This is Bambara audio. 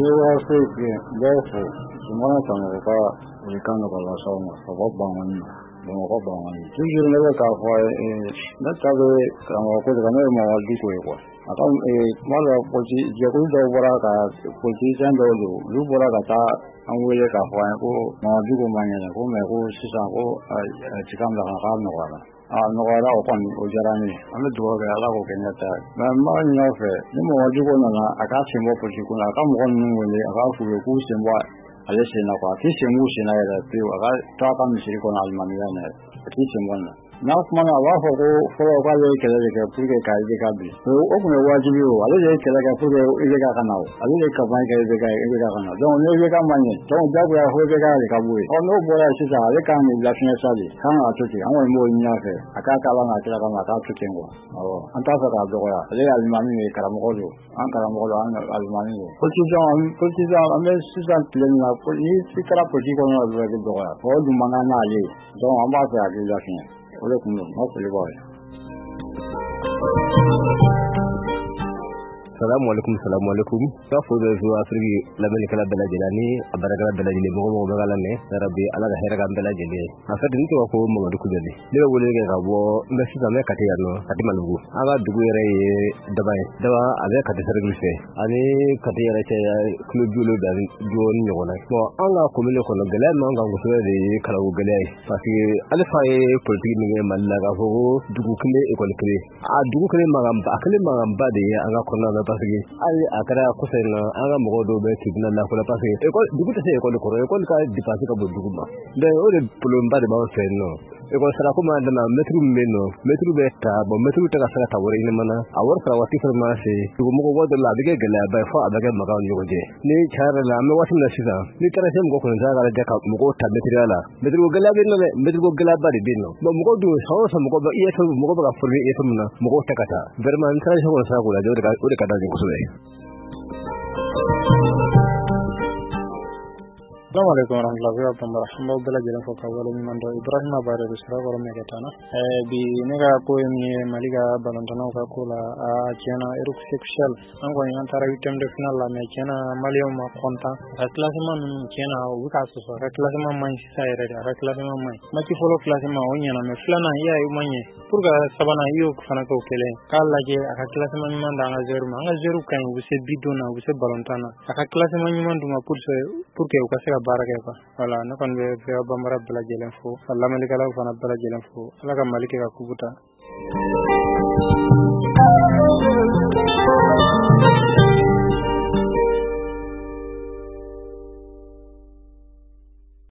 Africa therefore Sumana Samaka we can go la song about Bangani Bongo Bangani you never ka for not have a good Gamma Diko Atom a mother Pochi Jaguda Boraka Position Luboraka and we let a fine Dugo Mania who Sisako Chicam Hanawala. No era open Ujarani, and the door of Alago Kenyatta. My mind of it, no more Jugona, I got him up with Juguna, come one when they arrive with a goose and what. I listen of a teaching motion I had to talk on the Silicon Almaniana, a teaching one. Now, man, I love for a while, Pugga Kabi. So, open a watch you, I did Pugga Igakana, I did Kabaka Igakana. Don't know money, don't double a Hogaka Kabui. Oh, no, boy, I said, I can't be laughing at Sally. Come out to you, I want more in your hair. I can't tell them I tell them about to Kingo. Oh, and that's what I'll do. They are money, Karamodo, Ankaramodo, and Almani. Put it on, I mean, Susan Plena, put it up for Jigona of the door. All the Manana, don't I'm about to be laughing. Hopefully, boy. Salamu alaikum. Safu da zuwa sirri lamani kala bala jelani abaraka bala jele mo magala ne rabbi ala da hera bala jele afadi nti wa ko mo du kubele le wole ga gabo mbesi da me kati yano kati malugo aga dugu yere dawa ale kati sergul fe ani kati yere che club julo da jon nyona so anga ko mele ko gele no anga go de kala go gele parce que alfa e politique ni malla ga fo dugu kile e ko kile a dugu kile magamba akile magamba de anga ko na parce que ali akara kusena anga mogodo be tribunal la ko la parce que école dugu te école ko école ka dépasser ka dugu ma de o de plomba de ba fe no école sara ko ma de na metru meno metru be ta bo metru ta ka sara ta wori ni mana awor sara wati farma se dugu mo ko de la bige gala ba fa abaga maga ni ko je ni chara la me wati na sisa ni tara sem go ko na ga de ka mo ko ta materiala metru gala be no metru gala ba de no mo ko du so mo ko ba iya so mo ko ba furbi iya so na mo ko ta kata verman tara so sa ko la de ka da السلام عليكم ورحمة الله وبركاته. الحمد لله جل وعلا من دون إبراهيم بارك بسرعة ورحمة كتانا. بنيجا بومي ماليجا بلندنا وكاكولا أجينا إروك سكشل. أنكو ينتظر يتم دفنا لا مكينا ماليوم كونتا. ركلاس ما من كينا وكاسوس. ركلاس ما ماين سايرة. ركلاس ما ماين. ما تفولو كلاس ما ونينا مفلنا هي يوماني. purga sabana yuk fana ko kele kala je aka classe man man da nga zeru kan wuse bidona wuse balontana aka classe man man duma pour que o kasira baraka ko wala na kon be bambara bala jelen fo Allah malikala fana bala jelen fo ala ka malike ka kubuta